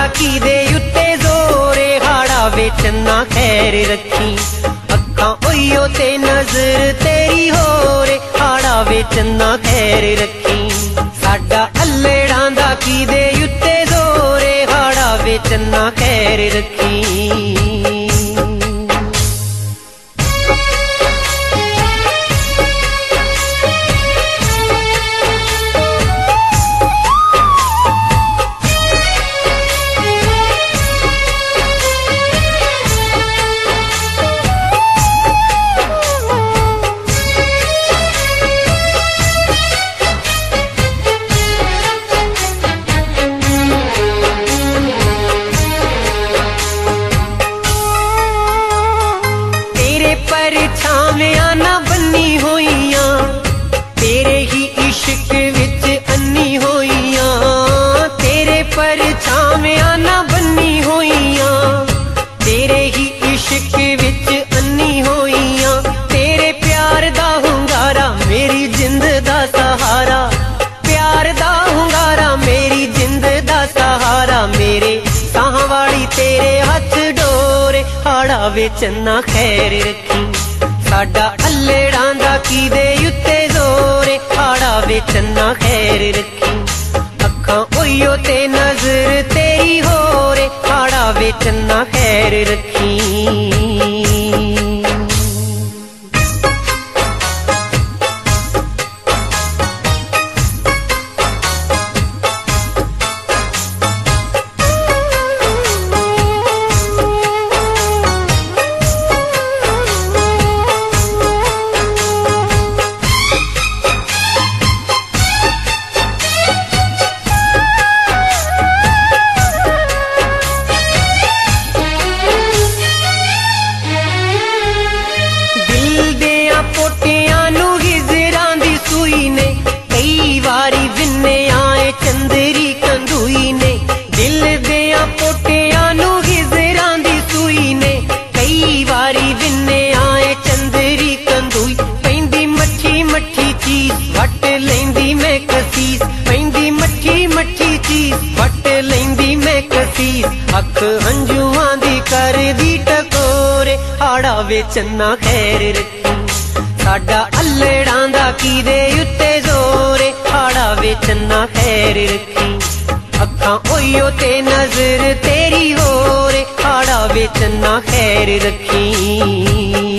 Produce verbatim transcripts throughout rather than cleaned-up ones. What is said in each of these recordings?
की दे उत्ते जोरे हाड़ा विच ना खैर रखी। अखां ओइयो ते नजर तेरी होरे हाड़ा विच ना खैर रखी। साडा अल्लड़ां दा की दे उत्ते जोरे हाड़ा विच ना खैर रखी। परछावियां ना बनी होइयां तेरे ही इश्क विच अन्नी होइयां। तेरे परछावियां ना बनी होइयां तेरे ही इश्क विच अन्नी होइयां। तेरे प्यार दा हुंगारा मेरी जिंद दा सहारा। प्यार दा हुंगारा मेरी जिंद दा सहारा। मेरे साह वाली तेरे हथ डोरे हाड़ा विच ना खैर रखी। साडा अल्लड़ां दा की दे उत्ते जोरे हाड़ा विच ना खैर रखी। अखां ओइयो ते नजर तेरी होरे हाड़ा विच ना खैर रखी। चंदरी कंदुई ने दिल दिया पोटियां नू हिजरां दी सूई ने। कई वारी विन्ने आए चंदरी कंदुई। पैंदी मठी मठी चीज वट लेंदी मैं कसीस। पैंदी मठी मठी चीज वट लेंदी मैं कसीस। अख हंजुआं दी कर दी टकोरे हाड़ा विच ना खैर रखी। साडा अल्लड़ां दा की दे उत्ते जोरे हाड़ा विच ना खैर रखी। अखां ओइयो ते नजर तेरी होरे हाड़ा विच ना खैर रखी।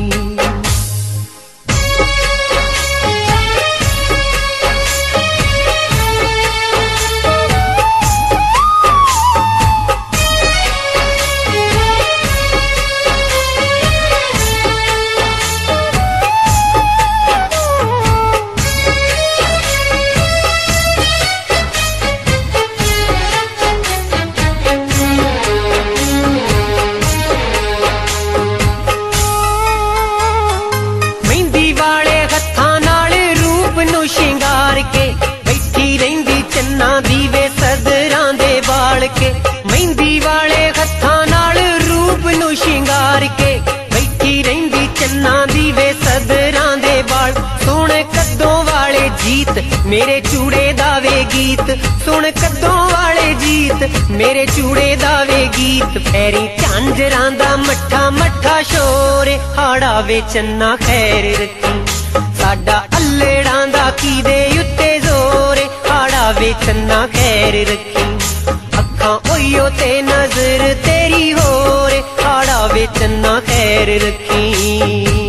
शिंगार के बैठी रहिंदी चन्ना दीवे सदरां दे बाल के। मेहंदी वाले हत्थां नाल रूप नू शिंगार के बैठी रहिंदी चन्ना दीवे सदरां दे बाल। सुन कद्दों वाले जीत मेरे चूड़े दावे गीत। सुन कद्दों वाले जीत मेरे चूड़े दावे गीत। पैरी झांजरां दा मट्ठा मट्ठा शोर हाड़ा विच ना खैर रखी। साडा अल्लड़ां दा की दे उत्ते जोरे हाड़ा विच ना खैर रखी। अखां ओइयो ते नजर तेरी होरे हाड़ा विच ना खैर रखी।